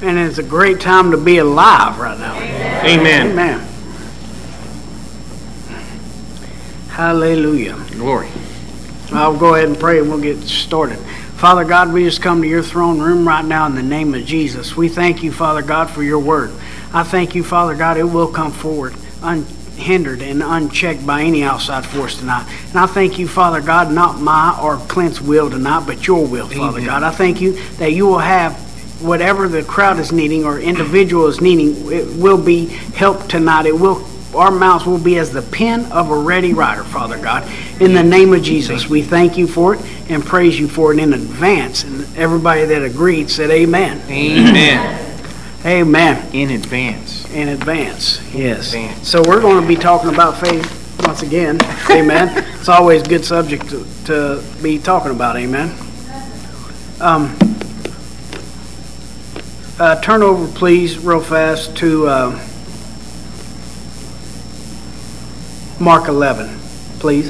And it's a great time to be alive right now. Amen. Amen. Hallelujah. Glory. I'll go ahead and pray and we'll get started. Father God, we just come to your throne room right now in the name of Jesus. We thank you, Father God, for your word. I thank you, Father God, it will come forward unhindered and unchecked by any outside force tonight. And I thank you, Father God, not my or Clint's will tonight, but your will, Father God. I thank you that you will have whatever the crowd is needing or individual is needing, it will be helped tonight. Our mouths will be as the pen of a ready writer, Father God. In the name of Jesus, we thank you for it and praise you for it in advance. And everybody that agreed said amen. Amen. Amen. In advance. In advance, yes. In advance. So we're going to be talking about faith once again. Amen. It's always a good subject to be talking about. Amen. Turn over, please, real fast to Mark 11, please.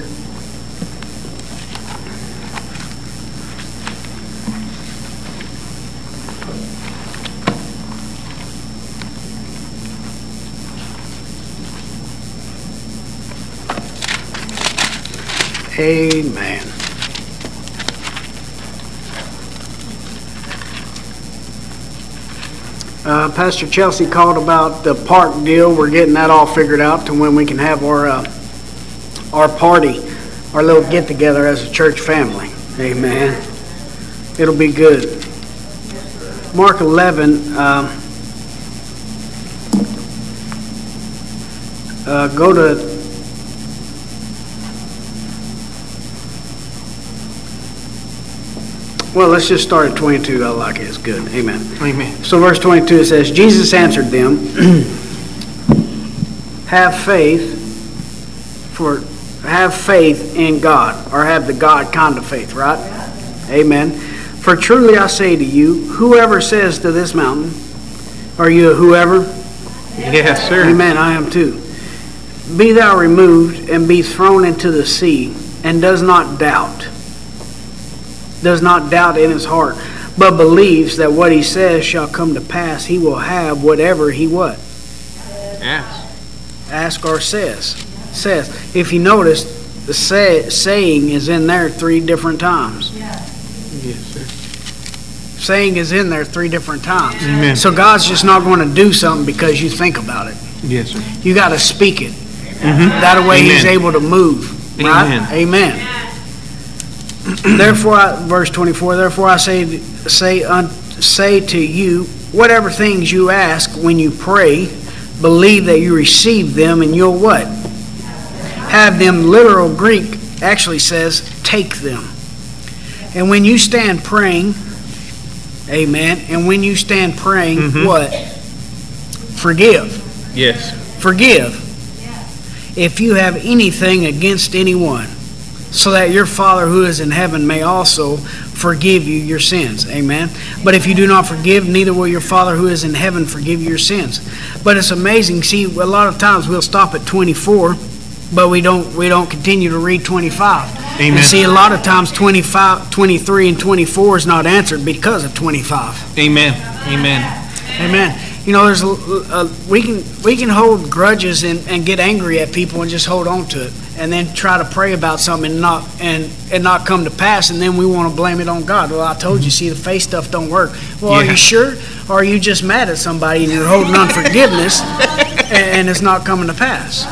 Amen. Pastor Chelsea called about the park deal. We're getting that all figured out to when we can have our party, our little get-together as a church family. Amen. It'll be good. Mark 11, go to well, let's just start at 22. I like it. It's good. Amen. Amen. So verse 22, it says, Jesus answered them, have faith in God, or have the God kind of faith, right? Amen. For truly I say to you, whoever says to this mountain, are you a whoever? Yes, sir. Amen, I am too. Be thou removed and be thrown into the sea, and does not doubt in his heart, but believes that what he says shall come to pass, he will have whatever he what? Ask or says. If you notice, the saying is in there 3 different times. Yes, sir. Saying is in there 3 different times. Amen. So God's just not going to do something because you think about it. Yes, sir. You got to speak it. Mm-hmm. That way Amen. he's able to move. Right? Amen. Therefore, verse 24, therefore I say to you, whatever things you ask when you pray, believe that you receive them and you'll what? Have them. Literal Greek actually says take them. And when you stand praying, amen, and when you stand praying, what? Forgive. Yes. Forgive. If you have anything against anyone, so that your Father who is in heaven may also forgive you your sins. Amen. But if you do not forgive, neither will your Father who is in heaven forgive your sins. But it's amazing. See, a lot of times we'll stop at 24, but we don't continue to read 25. Amen. And see, a lot of times 25, 23, and 24 is not answered because of 25. Amen. Amen. Amen. You know, there's we can hold grudges and get angry at people and just hold on to it, and then try to pray about something and not come to pass, and then we want to blame it on God. Well, I told you, see, the faith stuff don't work. Well, yeah. Are you sure? Or are you just mad at somebody and you're holding unforgiveness and it's not coming to pass?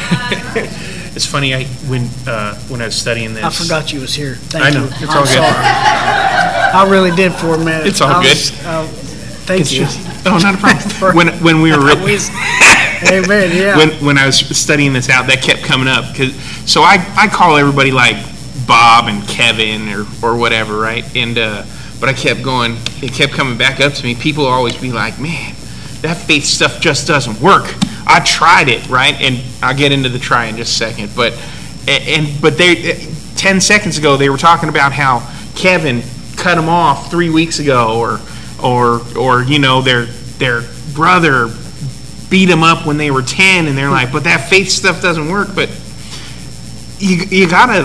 It's funny. When I was studying this, I forgot you was here. Thank you. It's all good. Sorry. I really did for a minute. It's all good. Thank you. Oh, not a problem. when we were Amen. Yeah. When I was studying this out, that kept coming up so I call everybody like Bob and Kevin or whatever, right? And but I kept going. It kept coming back up to me. People always be like, "Man, that faith stuff just doesn't work." I tried it, right? And I'll get into the try in just a second. But they 10 seconds ago they were talking about how Kevin cut him off 3 weeks ago, or you know, their brother beat him up when they were 10, and they're like, but that faith stuff doesn't work. But you gotta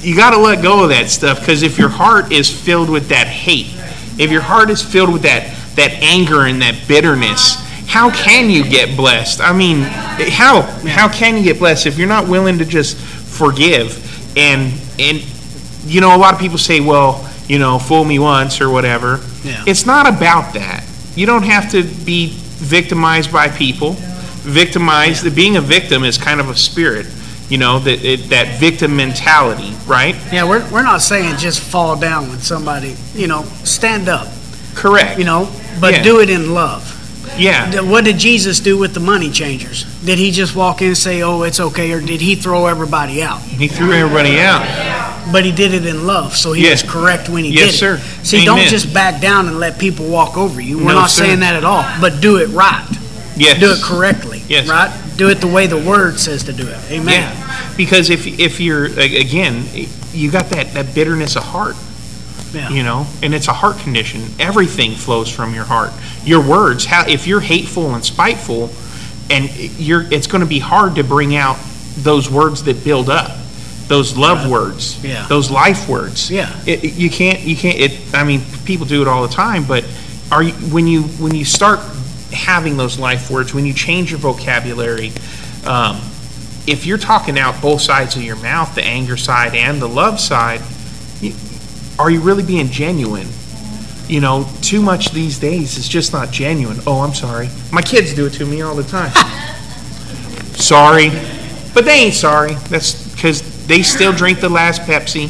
let go of that stuff, because if your heart is filled with that hate, if your heart is filled with that that anger and that bitterness, how can you get blessed? I mean, how can you get blessed if you're not willing to just forgive? And you know, a lot of people say, well, you know, fool me once or whatever. Yeah. It's not about that. You don't have to be victimized by people. Being a victim is kind of a spirit, you know, that victim mentality, right? Yeah, we're not saying just fall down when somebody, you know, stand up, Correct. you know, but Yeah. do it in love. Yeah. What did Jesus do with the money changers? Did he just walk in and say, oh, it's okay, or did he throw everybody out? He threw everybody out. But he did it in love, so he Yeah. was correct when he Yes, did sir. it. See, don't Amen. just back down and let people walk over you. We're No, not sir. saying that at all, but do it right. Yes. Do it correctly, Yes. right? Do it the way the Word says to do it. Amen. Yeah. Because if you're, again, you got that bitterness of heart. Yeah. You know, and it's a heart condition. Everything flows from your heart. Your words, if you're hateful and spiteful, and it's going to be hard to bring out those words that build up, those love words, Yeah. those life words. Yeah. You can't. I mean, people do it all the time, but when you start having those life words, when you change your vocabulary, if you're talking out both sides of your mouth, the anger side and the love side, are you really being genuine? You know, too much these days is just not genuine. Oh, I'm sorry. My kids do it to me all the time. Sorry. But they ain't sorry. That's because they still drink the last Pepsi.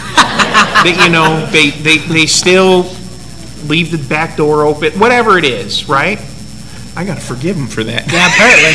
They still leave the back door open. Whatever it is, right? I got to forgive them for that. Yeah,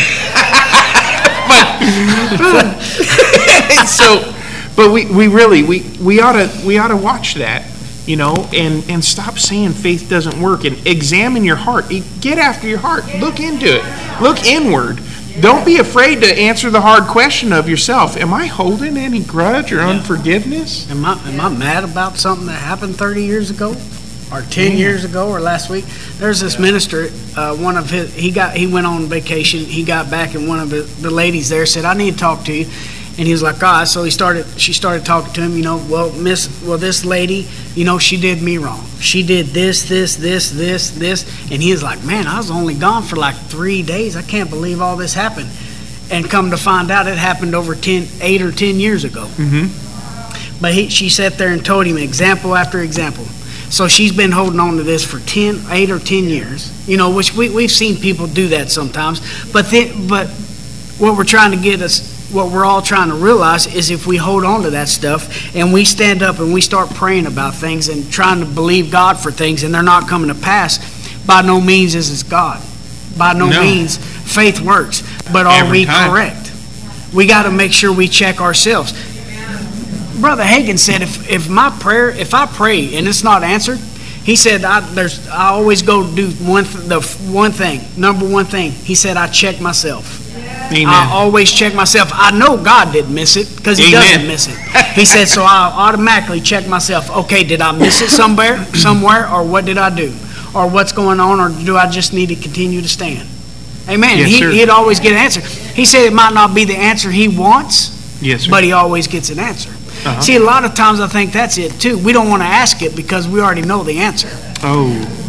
apparently. But we ought to watch that, you know, and stop saying faith doesn't work, and examine your heart. Get after your heart. Look into it. Look inward. Don't be afraid to answer the hard question of yourself. Am I holding any grudge or unforgiveness? Am I mad about something that happened 30 years ago? Or 10 years ago, or last week? There's this minister, he went on vacation, he got back, and one of the ladies there said, I need to talk to you. And he was like, all right. So she started talking to him, you know, well, this lady, you know, she did me wrong. She did this. And he was like, man, I was only gone for like 3 days. I can't believe all this happened. And come to find out it happened over 8 or 10 years ago. Mm-hmm. But she sat there and told him example after example. So she's been holding on to this for 8 or 10 years, you know, which we've seen people do that sometimes. But what we're trying to get us, what we're all trying to realize is if we hold on to that stuff and we stand up and we start praying about things and trying to believe God for things and they're not coming to pass, by no means is it God. By no means faith works. But are we correct? We got to make sure we check ourselves. Brother Hagin said, if I pray and it's not answered, he said, I always go do number one thing. He said, I check myself. Amen. I always check myself. I know God didn't miss it because He doesn't miss it. He said, so I automatically check myself. Okay, did I miss it somewhere, or what did I do? Or what's going on, or do I just need to continue to stand? Amen. Yes, sir. He'd always get an answer. He said it might not be the answer he wants, Yes, sir. but he always gets an answer. Uh-huh. See, a lot of times I think that's it too. We don't want to ask it because we already know the answer. Oh,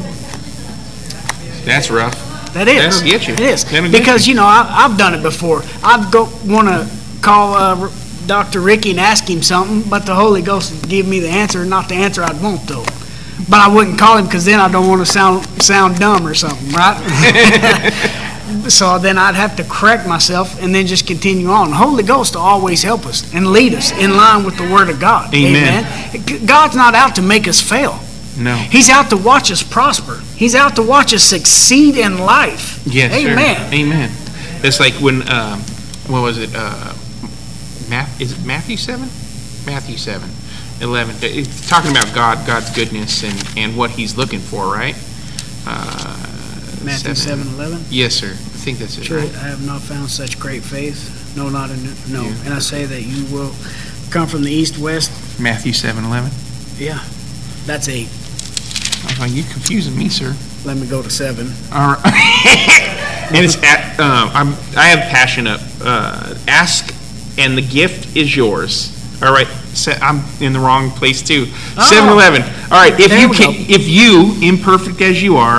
that's rough. That is. That'll get you. It is. That'll get Because, you. you know, I've done it before. I'd want to call Dr. Ricky and ask him something, but the Holy Ghost would give me the answer, not the answer I'd want, though. But I wouldn't call him because then I don't want to sound dumb or something, right? So then I'd have to correct myself and then just continue on. The Holy Ghost will always help us and lead us in line with the Word of God. Amen. God's not out to make us fail. No. He's out to watch us prosper. He's out to watch us succeed in life. Yes, Amen. sir. Amen. That's like when, what was it? Is it Matthew 7? Matthew 7, 11. It's talking about God's goodness and what He's looking for, right? Matthew 7:11. Yes, sir. I think that's it. Sure, Right? I have not found such great faith. No, not in no. Yeah. And I say that you will come from the east, west. Matthew 7:11. Yeah, that's 8. Oh, you're confusing me, sir. Let me go to 7. All right. And it's at, I have passion up. Ask, and the gift is yours. All right. I'm in the wrong place too. 7:11. All right. There we go. If you, imperfect as you are,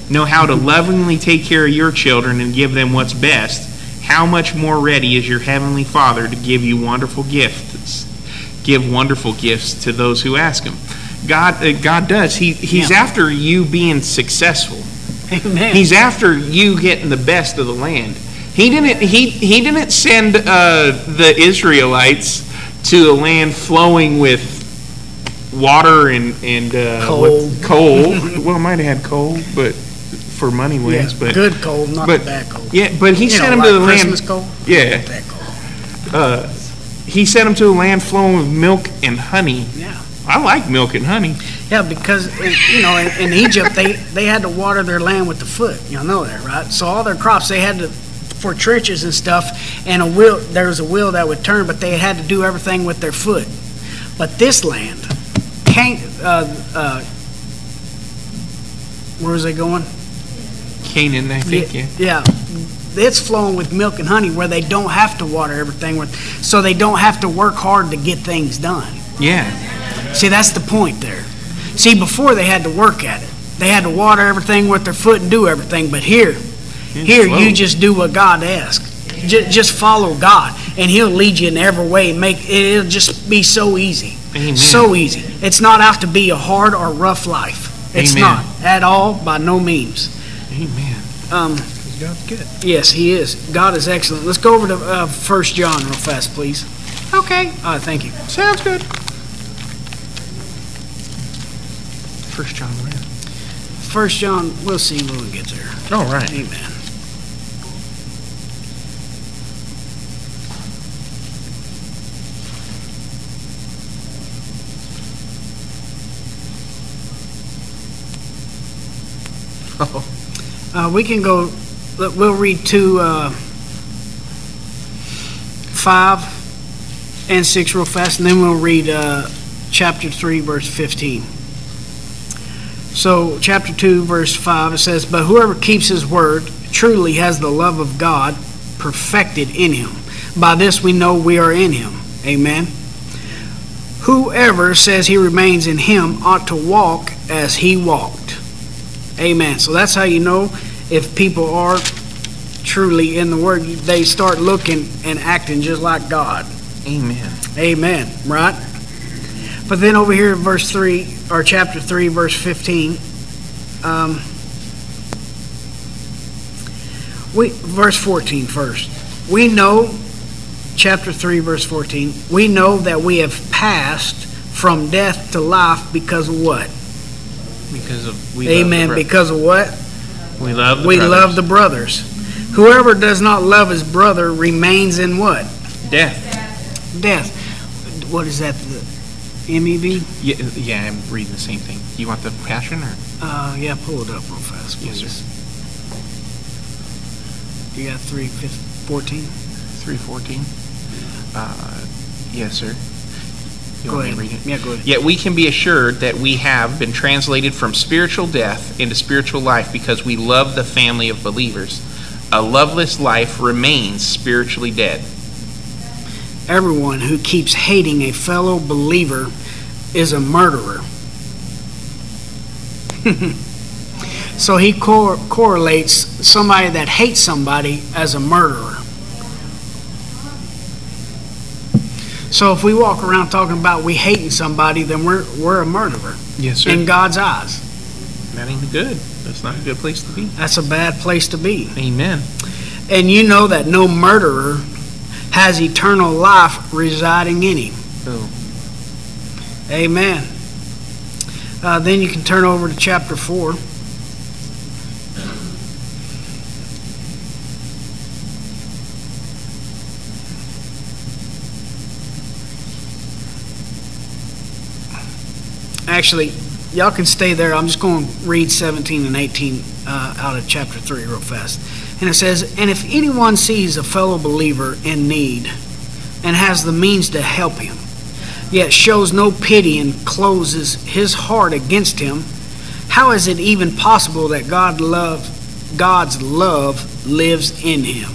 know how to lovingly take care of your children and give them what's best, how much more ready is your Heavenly Father to give you wonderful gifts? Give wonderful gifts to those who ask Him. God does. He's after you being successful. Amen. He's after you getting the best of the land. He didn't send the Israelites to a land flowing with water and coal. Well, it might have had coal, but for money wins. Yeah, but good coal, not bad coal. Yeah, but He sent them like to the Christmas land. coal? Yeah. That coal. He sent them to a land flowing with milk and honey. Yeah. I like milk and honey. Yeah, because in Egypt they had to water their land with the foot. Y'all know that, right? So all their crops they had to, for trenches and stuff, and there was a wheel that would turn, but they had to do everything with their foot. But this land, where was they going? Canaan, I think. Yeah. It's flowing with milk and honey where they don't have to water everything with, so they don't have to work hard to get things done. Yeah. See, that's the point there. See, before they had to work at it. They had to water everything with their foot and do everything. But here you just do what God asks. Just follow God, and He'll lead you in every way. It'll just be so easy. Amen. So easy. It's not out to be a hard or rough life. It's Amen. not at all, by no means. Amen. God's good. Yes, He is. God is excellent. Let's go over to 1 John real fast, please. Okay. Thank you. Sounds good. 1 John where? 1 John, we'll see when we get there. All right. Amen. We can go, we'll read 5 and 6 real fast, and then we'll read chapter 3, verse 15. So, chapter 2, verse 5, it says, "But whoever keeps His word truly has the love of God perfected in him. By this we know we are in Him." Amen. "Whoever says he remains in Him ought to walk as He walked." Amen. So that's how you know if people are truly in the Word. They start looking and acting just like God. Amen. Amen. Right? But then over here in verse 3, or chapter 3, verse 15, verse 14 first. We know, chapter 3, verse 14, we know that we have passed from death to life because of what? Because of Amen. Because of what? We love the we brothers. love the brothers. Whoever does not love his brother remains in what? Death. Death. What is that? The MEV? Yeah, I'm reading the same thing. You want the Passion or? Yeah, pull it up real fast, please. Yes, sir. You got 3:14? 3:14. Yes, sir. You Go want ahead. me to read it? Yeah, go ahead. Yet we can be assured that we have been translated from spiritual death into spiritual life because we love the family of believers. A loveless life remains spiritually dead. Everyone who keeps hating a fellow believer is a murderer. So he correlates somebody that hates somebody as a murderer. So if we walk around talking about we hating somebody, then we're a murderer. Yes, sir. In God's eyes. That ain't good. That's not a good place to be. That's a bad place to be. Amen. And you know that no murderer has eternal life residing in him. Oh. Amen. Then you can turn over to chapter 4. Actually, y'all can stay there. I'm just going to read 17 and 18 out of chapter 3 real fast. And it says, "And if anyone sees a fellow believer in need and has the means to help him, yet shows no pity and closes his heart against him, how is it even possible that God's love lives in him?"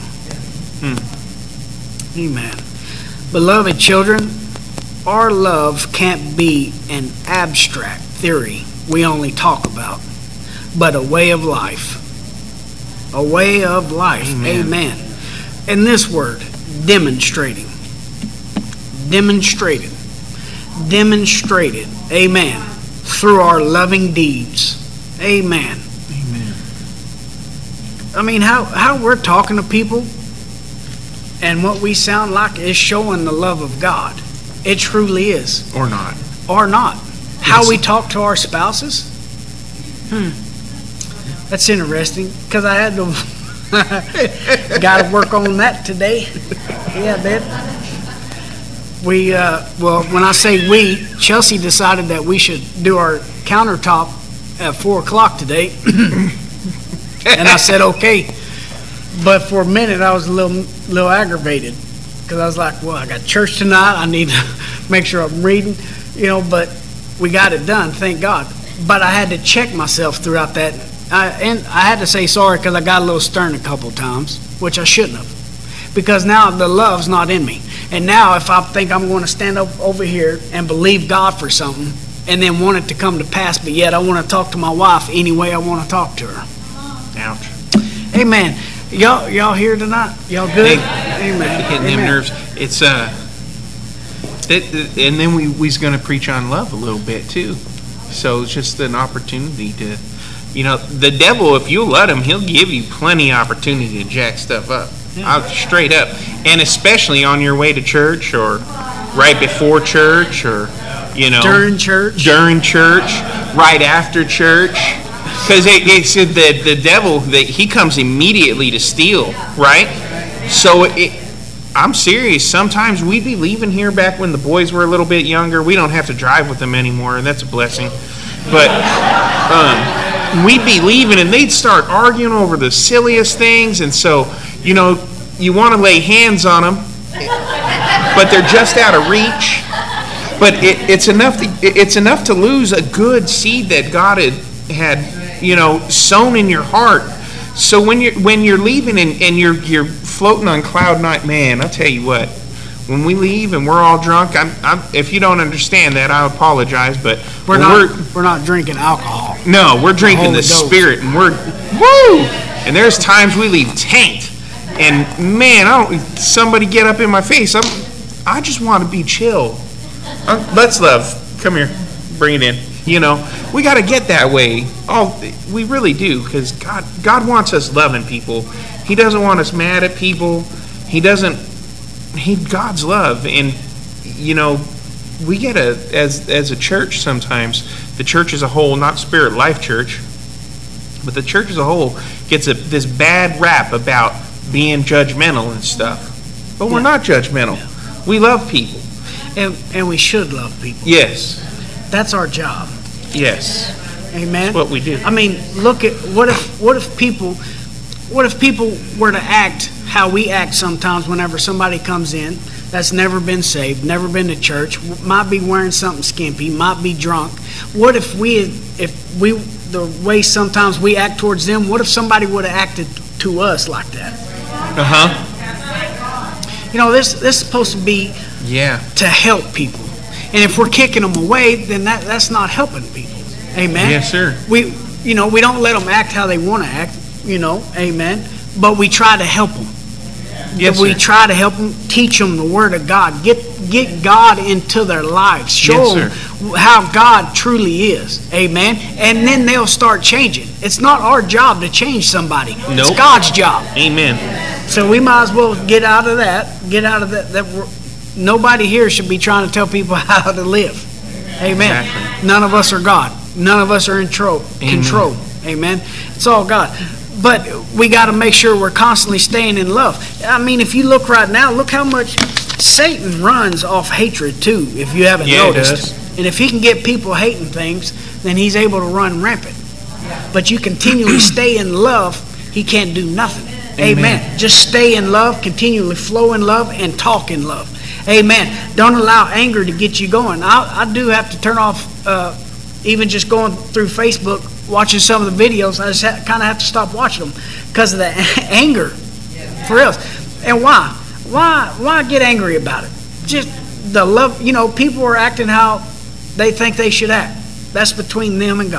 Amen. Beloved children, our love can't be an abstract theory we only talk about. but a way of life. A way of life. Amen. And this word, demonstrating. Demonstrated. Demonstrated. Amen. Through our loving deeds. Amen. Amen. I mean, how we're talking to people and what we sound like is showing the love of God. It truly is. Or not. Or not. How we talk to our spouses? That's interesting, because I had to got to work on that today. Yeah, babe. Well, when I say we, Chelsea decided that we should do our countertop at 4 o'clock today. And I said, okay. But for a minute, I was a little aggravated, because I was like, well, I got church tonight. I need to make sure I'm reading, but we got it done, thank God. But I had to check myself throughout that. And I had to say sorry, because I got a little stern a couple times, which I shouldn't have. Because now the love's not in me. And now if I think I'm going to stand up over here and believe God for something, and then want it to come to pass, but yet I want to talk to my wife any way I want to talk to her. Ouch. Amen. Y'all here tonight? Y'all good? Hey, amen. Hitting them nerves. It's and then we's going to preach on love a little bit too. So it's just an opportunity to, the devil, if you let him, he'll give you plenty of opportunity to jack stuff up. Straight up. And especially on your way to church, or right before church, or during church, right after church. Because they said that the devil, he comes immediately to steal, right? So I'm serious. Sometimes we'd be leaving here back when the boys were a little bit younger. We don't have to drive with them anymore, and that's a blessing. But we'd be leaving, and they'd start arguing over the silliest things. And so, you want to lay hands on them, but they're just out of reach. But it's enough to lose a good seed that God had sown in your heart. So when you're leaving and you're floating on cloud nine, man, I'll tell you what. When we leave and we're all drunk, if you don't understand that, I apologize, but we're not drinking alcohol. No, we're drinking the Spirit, and we're woo. And there's times we leave tanked, and man, somebody get up in my face. I just want to be chill. Let's love. Come here, bring it in. We got to get that way. Oh, we really do, because God wants us loving people. He doesn't want us mad at people. God's love, and we get as a church sometimes. The church as a whole, not Spirit Life Church, but the church as a whole gets this bad rap about being judgmental and stuff. But we're not judgmental. We love people, and we should love people. Yes, that's our job. Yes, amen. That's what we do. I mean, look at what if people were to act how we act sometimes whenever somebody comes in that's never been saved, never been to church, might be wearing something skimpy, might be drunk. What if the way sometimes we act towards them, what if somebody would have acted to us like that? This is supposed to be to help people. And if we're kicking them away, then that's not helping people. Amen? Yes, sir. We don't let them act how they want to act, amen? But we try to help them. Yes, we try to help them, teach them the Word of God. Get God into their lives. Show them how God truly is. Amen? And then they'll start changing. It's not our job to change somebody. Nope. It's God's job. Amen. So we might as well get out of that. Nobody here should be trying to tell people how to live. Amen. Exactly. None of us are God. None of us are in control. Amen. It's all God. But we got to make sure we're constantly staying in love. I mean, if you look right now, look how much Satan runs off hatred too, if you haven't noticed. He does. And if he can get people hating things, then he's able to run rampant. But you continually stay in love, he can't do nothing. Amen. Just stay in love, continually flow in love, and talk in love. Amen. Don't allow anger to get you going. I do have to turn off, even just going through Facebook, watching some of the videos. I just kind of have to stop watching them because of the anger. For real. And why? Why get angry about it? Just the love. People are acting how they think they should act. That's between them and God.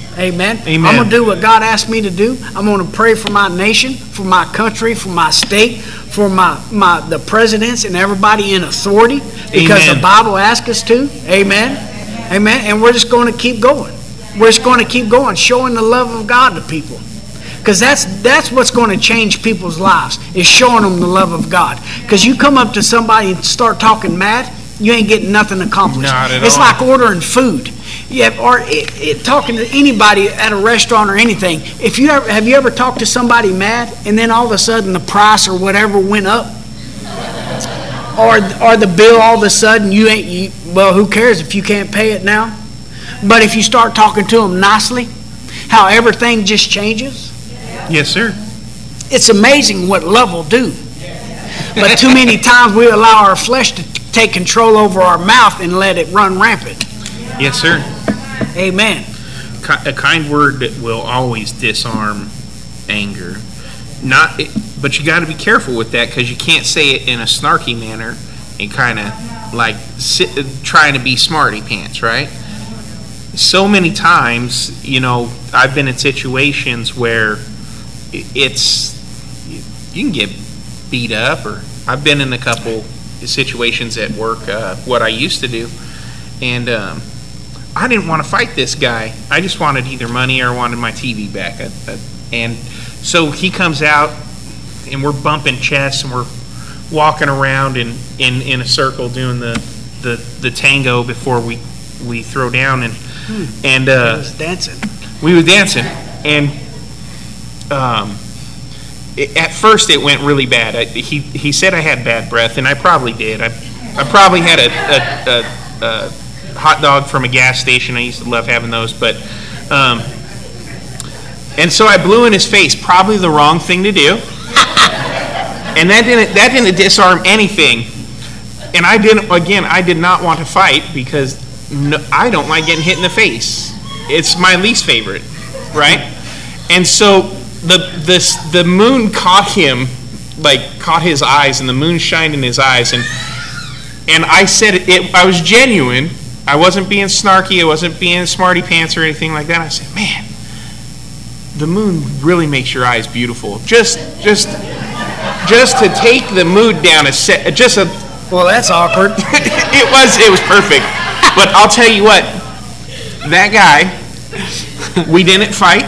Amen. Amen. I'm going to do what God asked me to do. I'm going to pray for my nation, for my country, for my state, for the presidents and everybody in authority, because Amen. the Bible asks us to. Amen. Amen. And we're just going to keep going. We're just going to keep going, showing the love of God to people. Because that's what's going to change people's lives, is showing them the love of God. Because you come up to somebody and start talking mad, you ain't getting nothing accomplished. Not at It's all. like ordering food. Or talking to anybody at a restaurant or anything. Have you ever talked to somebody mad and then all of a sudden the price or whatever went up? Or the bill all of a sudden well, who cares if you can't pay it now? But if you start talking to them nicely, how everything just changes. Yes, sir. It's amazing what love will do. But too many times we allow our flesh to take control over our mouth and let it run rampant. Yes, sir. Amen. A kind word that will always disarm anger. But you got to be careful with that, because you can't say it in a snarky manner and kind of like trying to be smarty pants, right? So many times, I've been in situations where you can get beat up, or I've been in a couple situations at work, what I used to do, and I didn't want to fight this guy. I just wanted either money or I wanted my TV back. And so he comes out, and we're bumping chests, and we're walking around in a circle doing the tango before we throw down, and I was dancing. we were dancing, and at first it went really bad. He said I had bad breath, and I probably did. I probably had a hot dog from a gas station. I used to love having those, but and so I blew in his face, probably the wrong thing to do, and that didn't disarm anything. And I did not want to fight, because I don't like getting hit in the face. It's my least favorite, right? And so the moon caught him, caught his eyes, and the moon shined in his eyes, and I said I was genuine. I wasn't being snarky. I wasn't being smarty pants or anything like that. I said, man, the moon really makes your eyes beautiful. Just to take the mood down Well, that's awkward. it was perfect. But I'll tell you what, that guy, we didn't fight.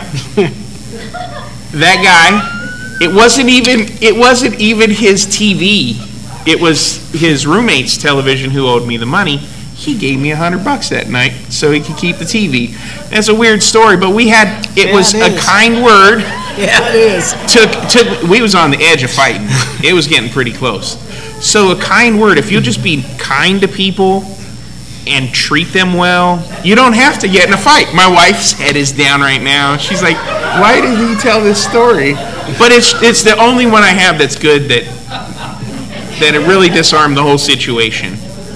That guy, it wasn't even his TV. It was his roommate's television who owed me the money. He gave me $100 that night so he could keep the TV. That's a weird story, but it was a kind word. Yeah, it is. We was on the edge of fighting. It was getting pretty close. So a kind word, if you'll just be kind to people and treat them well, you don't have to get in a fight. My wife's head is down right now. She's like, why did he tell this story? But it's the only one I have that's good, that it really disarmed the whole situation.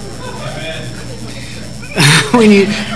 when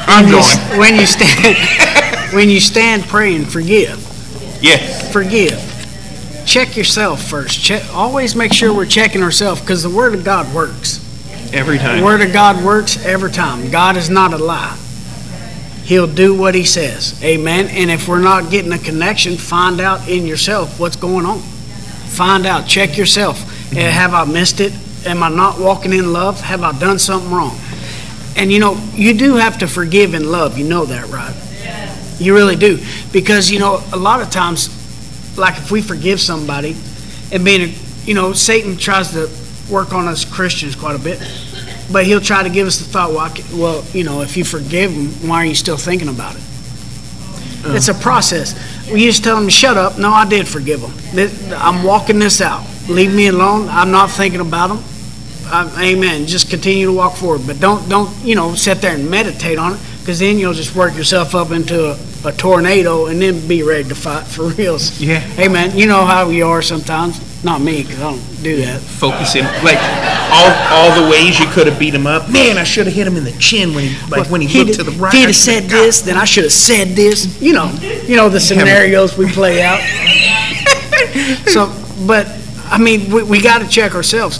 you stand praying, forgive. Yes. Forgive. Check yourself first. Always make sure we're checking ourselves, because the Word of God works. Every time. The Word of God works every time. God is not a lie. He'll do what He says. Amen. And if we're not getting a connection, find out in yourself what's going on. Find out. Check yourself. Have I missed it? Am I not walking in love? Have I done something wrong? And you do have to forgive in love. You know that, right? You really do. Because, a lot of times, like if we forgive somebody, and Satan tries to work on us Christians quite a bit, but he'll try to give us the thought, well, if you forgive him, why are you still thinking about it? It's a process. We just tell him to shut up. No, I did forgive him. I'm walking this out. Leave me alone. I'm not thinking about him. Amen. Just continue to walk forward, but don't sit there and meditate on it, because then you'll just work yourself up into a tornado and then be ready to fight for reals. Yeah. Amen. You know how you are sometimes. Not me, because I don't do that. Focusing all the ways you could have beat him up. Man, I should have hit him in the chin when he looked to the right. If he'd have said this, then I should have said this. You know the scenarios we play out. So, but I mean, we got to check ourselves.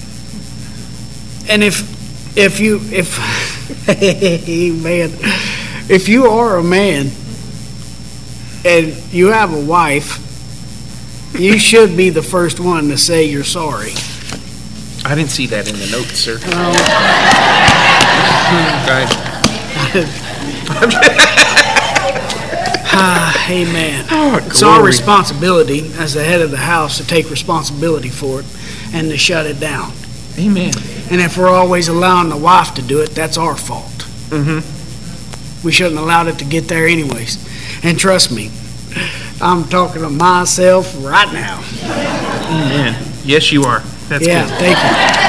And if you are a man and you have a wife, you should be the first one to say you're sorry. I didn't see that in the notes, sir. Amen. Oh, It's our glory. responsibility as the head of the house to take responsibility for it and to shut it down. Amen. And if we're always allowing the wife to do it, that's our fault. Mm-hmm. We shouldn't have allowed it to get there anyways. And trust me, I'm talking to myself right now. Amen. Yes, you are. That's Yeah, good. thank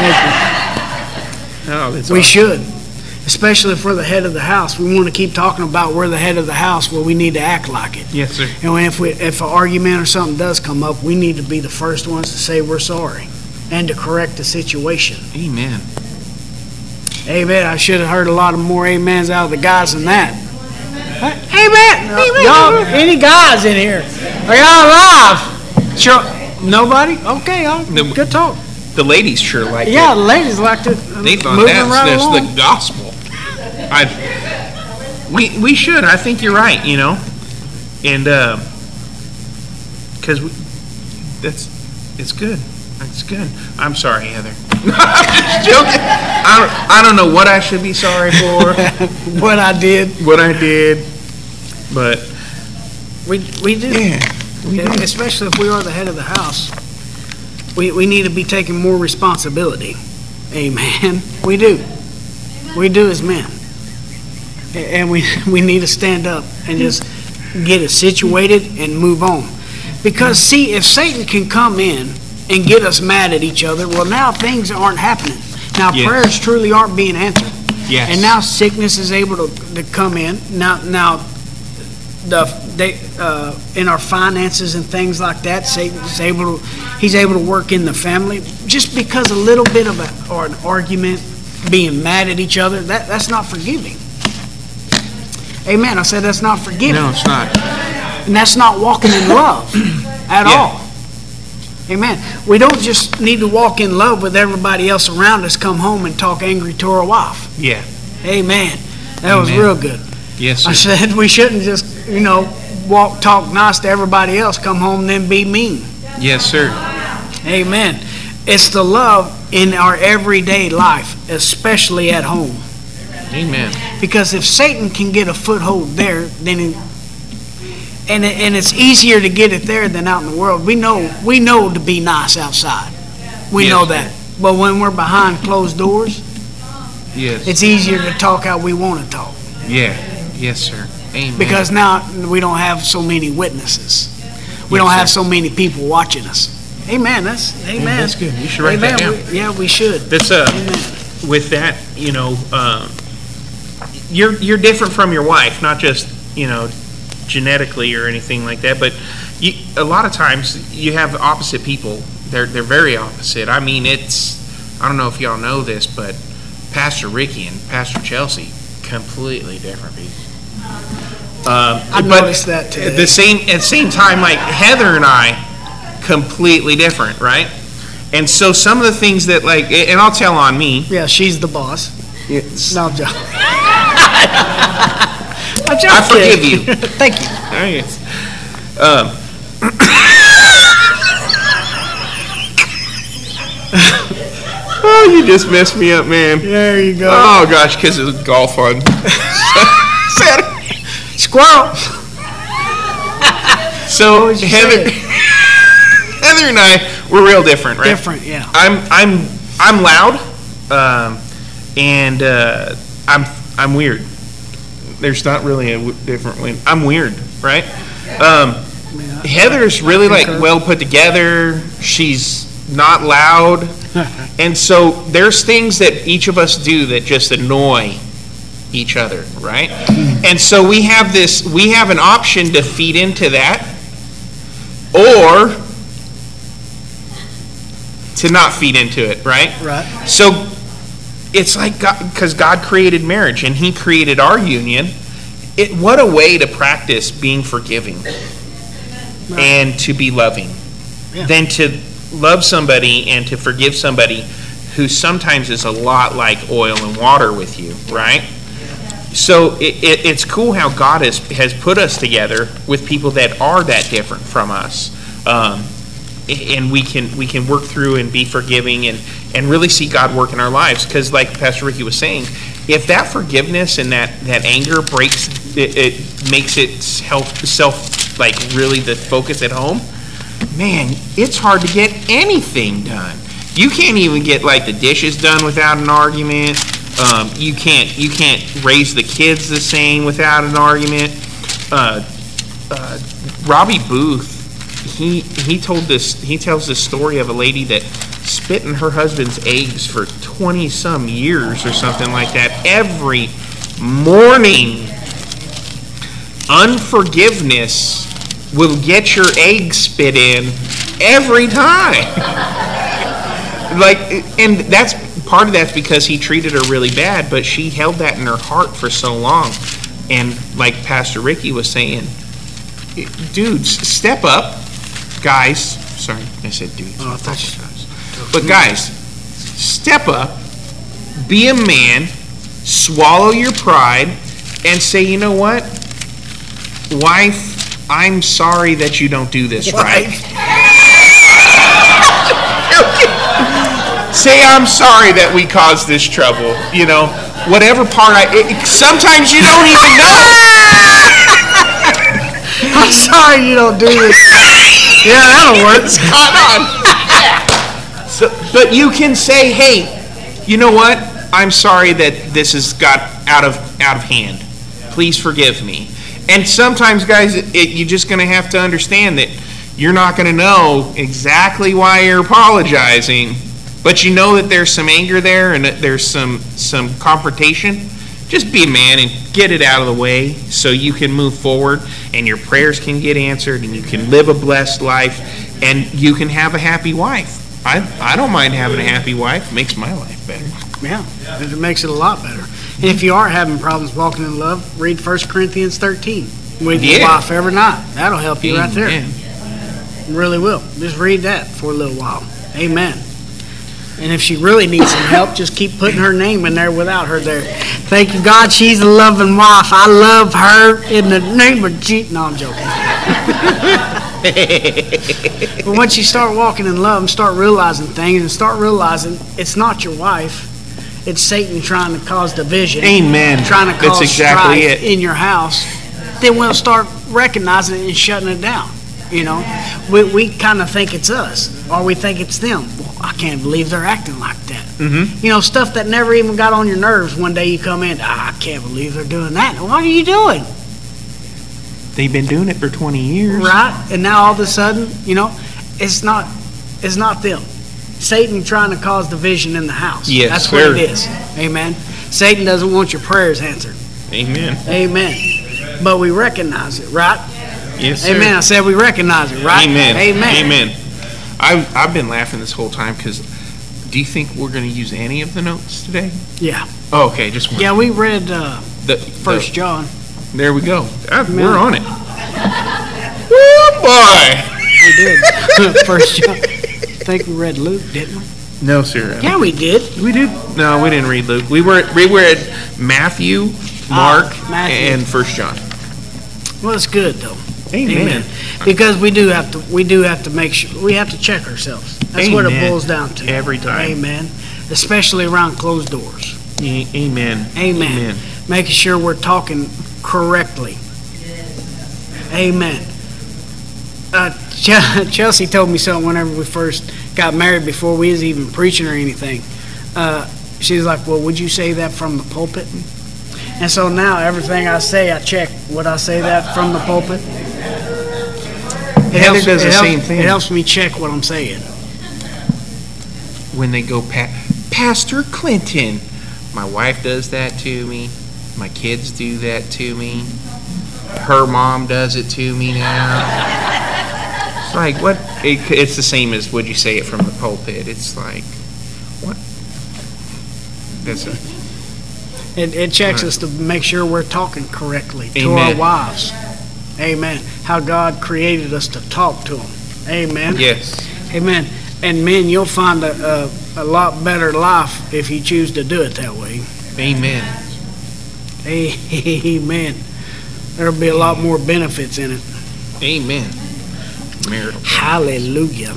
you. Oh, that's We awesome. should, especially if we're the head of the house. We want to keep talking about we're the head of the house, well, we need to act like it. Yes, sir. And if an argument or something does come up, we need to be the first ones to say we're sorry and to correct the situation. Amen. Amen. I should have heard a lot of more amens out of the guys than that. Amen. Y'all, any guys in here? Are y'all alive? Sure. Nobody? Okay, No. good talk. The ladies sure like Yeah, it. the ladies like to They thought moving that's right along. the gospel. We should. I think you're right. You know, and because it's good. It's good. I'm sorry, Heather. I'm just joking. I don't know what I should be sorry for, What I did, what I did, but we do. yeah, Especially if we are the head of the house, we need to be taking more responsibility. Amen. We do. We do as men. And we need to stand up and just get it situated and move on. Because, see, if Satan can come in and get us mad at each other, well, now things aren't happening. Now, Yes. prayers truly aren't being answered. yes, And now sickness is able to come in. Now, in our finances and things like that, Satan's he's able to work in the family just because a little bit of an argument, being mad at each other. That's not forgiving. Amen. I said that's not forgiving, no, it's not. and that's not walking in love at Yeah. all. Amen. We don't just need to walk in love with everybody else around us. Come home and talk angry to our wife. Yeah, Amen. That was Amen. real good. yes, I sir. said we shouldn't just, talk nice to everybody else, come home and then be mean. Yes, sir. Amen. It's the love in our everyday life, especially at home. Amen. Because if Satan can get a foothold there, then and it's easier to get it there than out in the world. We know to be nice outside. We Yes. know that. But when we're behind closed doors, Yes. it's easier to talk how we want to talk. Yeah. Yes, sir. Amen. Because now we don't have so many witnesses. We Yes, don't have sir. so many people watching us. Amen. Amen. that's good. You should write that Amen. down. We should. That's Amen. with that, you're different from your wife, not just genetically or anything like that, but a lot of times you have opposite people. They're very opposite. I mean, I don't know if y'all know this, but Pastor Ricky and Pastor Chelsea, completely different people. I've but noticed that too. At the same time, like Heather and I, completely different, right? And so some of the things that and I'll tell on me. Yeah, she's the boss. It's, No, I'm joking. I forgive you. Thank you. Oh, you just messed me up, man. There you go. Oh gosh, because it was golf fun. Squirrel. So would you Heather, Heather and I, we're real different, right? Different, yeah. I'm loud, and I'm weird. There's not really a different way. I'm weird, right? Heather's really well put together. She's not loud, and so there's things that each of us do that just annoy each other, right? And so we have an option to feed into that, or to not feed into it, right? Right. So it's like because God created marriage and He created our union. What a way to practice being forgiving and to be loving, than to love somebody and to forgive somebody who sometimes is a lot like oil and water with you, right? So it's cool how God has put us together with people that are that different from us, and we can work through and be forgiving and really see God work in our lives. Because like Pastor Ricky was saying, if that forgiveness and that anger breaks, it makes it self like really the focus at home. Man, it's hard to get anything done. You can't even get like the dishes done without an argument. You can't raise the kids the same without an argument. Robbie Booth, he tells this story of a lady that spit in her husband's eggs for 20 some years or something like that every morning. Unforgiveness will get your eggs spit in every time. And that's part of that's because he treated her really bad, but she held that in her heart for so long. And like Pastor Ricky was saying, dudes, step up, guys. Sorry, I said dudes. Oh, I thought you guys. But guys, step up, be a man, swallow your pride, and say, you know what, wife, I'm sorry that you don't do this right. Say, I'm sorry that we caused this trouble. You know, whatever part sometimes you don't even know. I'm sorry you don't do this. Yeah, that'll work. Spot on. So, but you can say, hey, you know what? I'm sorry that this has got out of hand. Please forgive me. And sometimes, guys, you're just going to have to understand that you're not going to know exactly why you're apologizing, but you know that there's some anger there and that there's some confrontation. Just be a man and get it out of the way so you can move forward and your prayers can get answered and you can live a blessed life and you can have a happy wife. I don't mind having a happy wife. It makes my life better. Yeah, it makes it a lot better. And if you are having problems walking in love, read 1 Corinthians 13 with your wife every night. That'll help you right there. It really will. Just read that for a little while. Amen. And if she really needs some help, just keep putting her name in there without her there. Thank you, God. She's a loving wife. I love her in the name of Jesus. No, I'm joking. But once you start walking in love and start realizing things and start realizing it's not your wife, it's Satan trying to cause division. Amen. Trying to cause That's exactly strife in your house, then we'll start recognizing it and shutting it down. You know, we kind of think it's us or we think it's them. Well, I can't believe they're acting like that. Mm-hmm. You know, stuff that never even got on your nerves. One day you come in, I can't believe they're doing that. What are you doing? They've been doing it for 20 years. Right? And now all of a sudden, you know, it's not them. Satan trying to cause division in the house. Yes, that's what it is. Amen. Satan doesn't want your prayers answered. Amen. Amen. But we recognize it, right? Yes, sir. Amen. I said we recognize it, right? Amen. Amen. Amen. I've been laughing this whole time because do you think we're going to use any of the notes today? Yeah. Oh, okay. Just one. Yeah, we read 1 John. There we go. We're on it. Oh, boy. We did. 1 John. I think we read Luke, didn't we? No, sir. Yeah, we did. We did. No, we didn't read Luke. We were at Matthew, Mark, and 1 John. Well, it's good though. Amen. Because we do have to make sure we have to check ourselves. That's what it boils down to. Every time. Amen. Especially around closed doors. Amen. Amen. Making sure we're talking correctly. Amen. Chelsea told me something whenever we first got married before we was even preaching or anything. She was like, well, would you say that from the pulpit? And so now everything I say, I check. Would I say that from the pulpit? Heather does the same thing. It helps me check what I'm saying. When they go, Pastor Clinton. My wife does that to me. My kids do that to me. Her mom does it to me now. It's like, what? It's the same as would you say it from the pulpit. It's like, what? That's it. It checks us to make sure we're talking correctly to Amen. our wives. Amen. How God created us to talk to them. Amen. Yes. Amen. And men, you'll find a lot better life if you choose to do it that way. Amen. Amen. There'll be a lot more benefits in it. Amen. Marital. Hallelujah.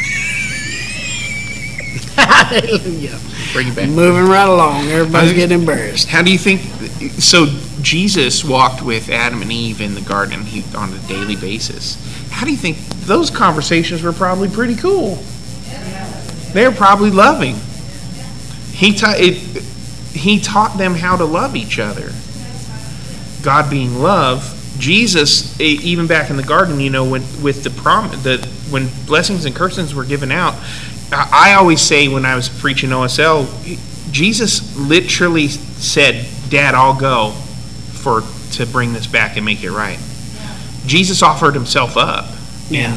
Hallelujah. Bring it back. Moving right along. Everybody's getting embarrassed. How do you think? So Jesus walked with Adam and Eve in the garden on a daily basis. How do you think those conversations were probably pretty cool? They're probably loving. He taught them how to love each other. God being love. Jesus, even back in the garden, when blessings and cursings were given out, I always say when I was preaching OSL, Jesus literally said, "Dad, I'll go to bring this back and make it right." Jesus offered himself up in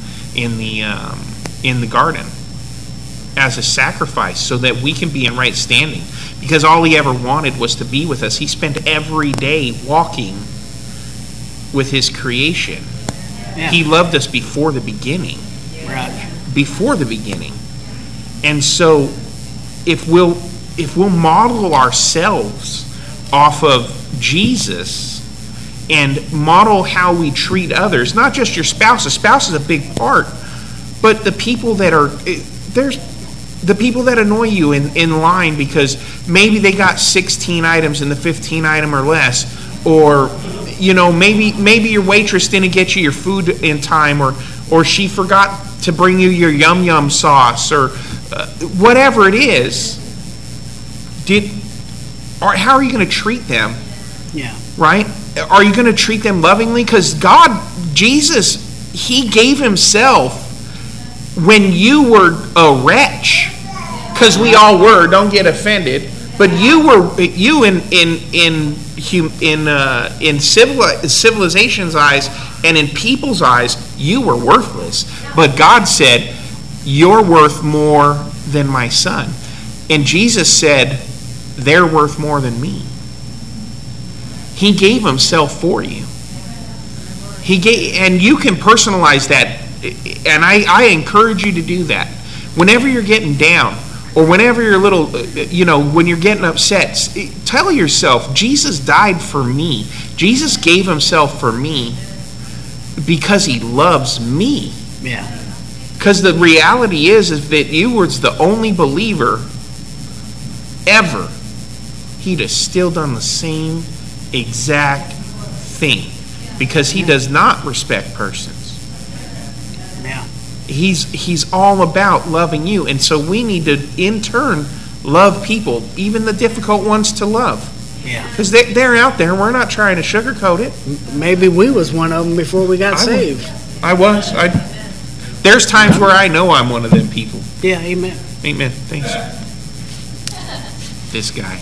the garden as a sacrifice so that we can be in right standing, because all he ever wanted was to be with us. He spent every day walking with his creation. Yeah. He loved us before the beginning. Right. Before the beginning. And so if we'll model ourselves off of Jesus and model how we treat others, not just your spouse. A spouse is a big part, but the people that annoy you in line because maybe they got 16 items in the 15 item or less, or maybe your waitress didn't get you your food in time, or she forgot to bring you your yum yum sauce, or whatever it is. How are you going to treat them? Yeah. Right? Are you going to treat them lovingly? Because Jesus, he gave himself when you were a wretch. Because we all were. Don't get offended. But you in civilization's eyes and in people's eyes, you were worthless. But God said, "You're worth more than my son." And Jesus said, "They're worth more than me." He gave himself for you. And you can personalize that. And I encourage you to do that. Whenever you're getting down, or whenever you're a little, when you're getting upset, tell yourself, Jesus died for me. Jesus gave himself for me because he loves me. Yeah. Because the reality is that you was the only believer ever. He'd have still done the same exact thing, because he does not respect persons. Yeah. He's all about loving you, and so we need to in turn love people, even the difficult ones to love. Yeah. Because they're out there. We're not trying to sugarcoat it. Maybe we was one of them before we got saved. I was. There's times where I know I'm one of them people. Yeah. Amen. Amen. Thanks. This guy.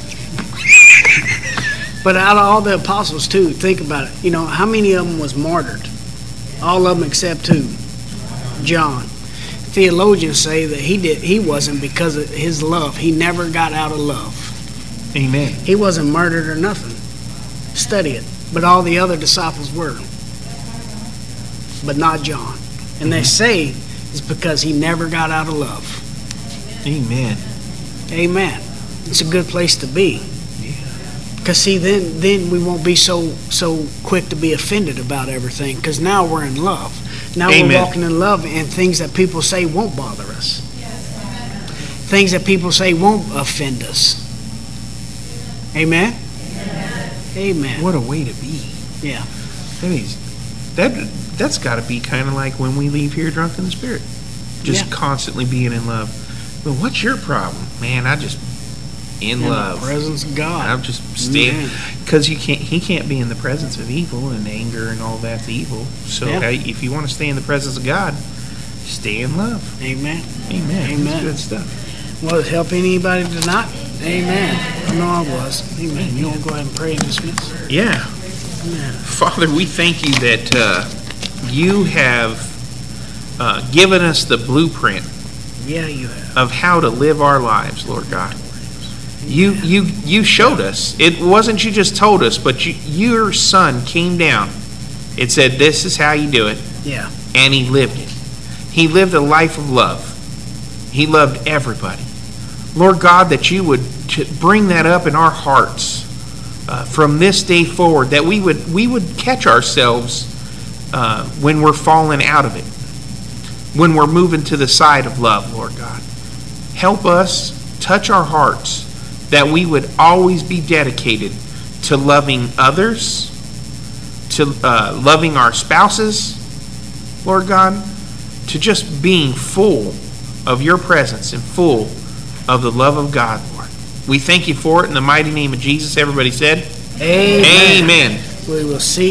But out of all the apostles too, think about it. How many of them was martyred? All of them except two. John. Theologians say that he wasn't because of his love. He never got out of love. Amen. He wasn't murdered or nothing. Study it. But all the other disciples were. But not John. And they say it's because he never got out of love. Amen. Amen. It's a good place to be. Because see, then we won't be so quick to be offended about everything. Because now we're in love. Now Amen. We're walking in love, and things that people say won't bother us. Things that people say won't offend us. Amen? Amen. What a way to be. Yeah. That's got to be kind of like when we leave here drunk in the Spirit. Just constantly being in love. Well, what's your problem? Man, I just in love. The presence of God. I'm just staying, because he can't be in the presence of evil, and anger and all that's evil. So if you want to stay in the presence of God, stay in love. Amen. Amen. Amen. That's good stuff. Was it helping anybody tonight? Amen. I know I was. Amen. You want to go ahead and pray and dismiss? Yeah. Amen. Father, we thank you that you have given us the blueprint. Yeah, you have. Of how to live our lives, Lord God. You showed us. It wasn't you just told us, but your son came down. It said, this is how you do it. Yeah. And he lived it. He lived a life of love. He loved everybody. Lord God, that you would bring that up in our hearts. from this day forward, that we would catch ourselves when we're falling out of it, when we're moving to the side of love, Lord God. Help us, touch our hearts, that we would always be dedicated to loving others, to loving our spouses, Lord God, to just being full of your presence and full of the love of God, Lord. We thank you for it in the mighty name of Jesus. Everybody said, Amen. Amen. We will see